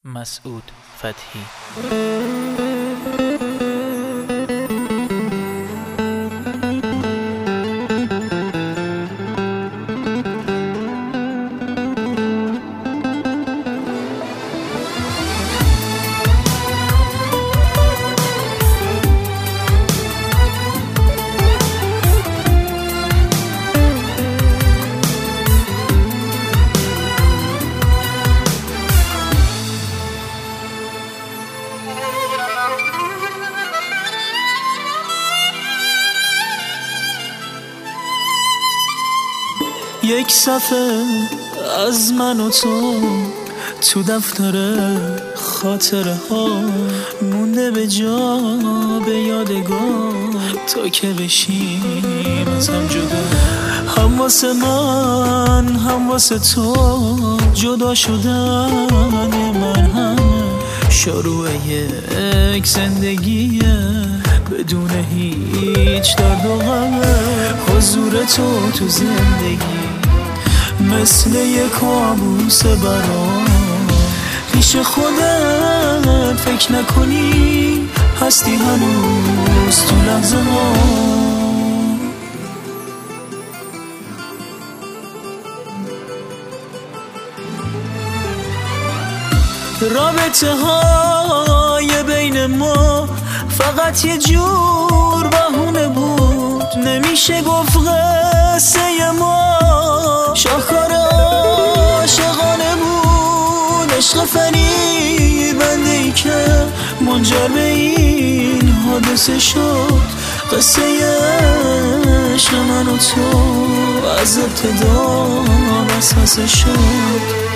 مسعود فتحی. یک صفحه از من و تو دفتر خاطره ها مونده به جا به یادگار تا که بشیم از هم جدا. هم واسه من هم واسه تو جدا شدن من همه شروع یک زندگیه بدون هیچ درد و غمه. حضور تو زندگی مثل یک کابوس برام. پیش خودت فکر نکنی هستی هنوز تو لحظه ها. رابطه های بین ما فقط یه جور بهونه بود. نمیشه گفت قصه ما شاهکار عاشقانه بود. عشق فریبنده ای که منجر به این حادثه شد. قصه عشق من و تو از ابتدا وسوسه شد.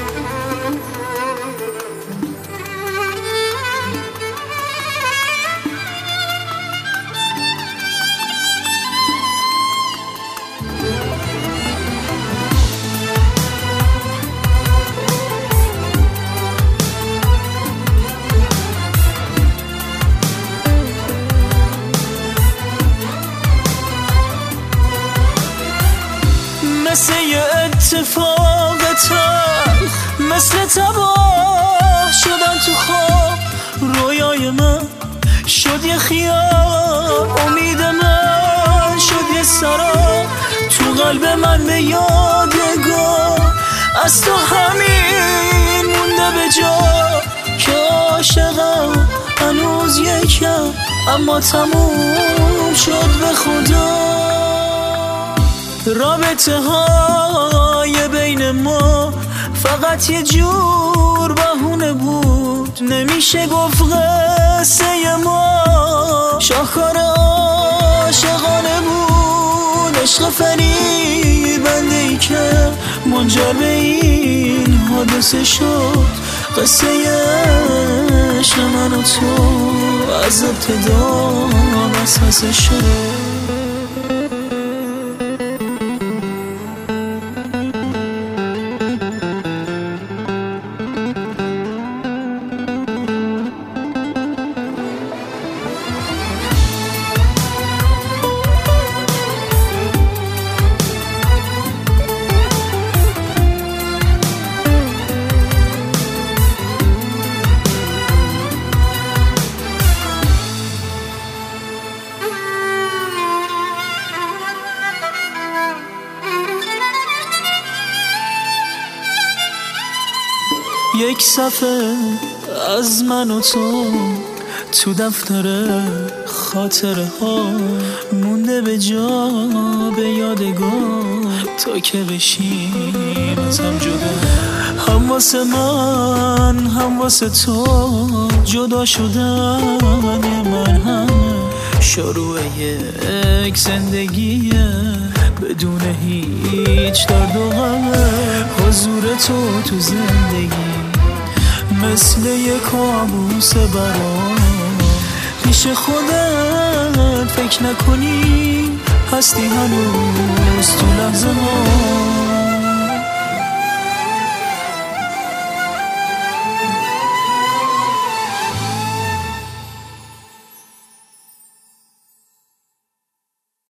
مثل یه اتفاق تلخ مثل تباه شدن تو خواب. رویای من شد یه خیال، امید من شد یه سراب. تو قلب من به یادگار از تو همین مونده به جا که عاشقم هنوز یکم اما تموم شد به خدا. رابطه های بین ما فقط یه جور بهونه بود. نمیشه گفت قصه ما شاهکار عاشقانه بود. عشق فریبنده ای که منجر به این حادثه شد. قصه عشق من و تو از ابتدا وسوسه شد. یک صفحه از من و تو دفتر خاطره ها مونده به جا به یادگار تا که بشیم از هم جدا. هم واسه من هم واسه تو جدا شدن من همه شروع یک زندگیه بدون هیچ درد و غمه. حضور تو زندگی مثل یک کابوس برام. پیش خودت فکر نکنی هستی هنوز تو لحظه ها.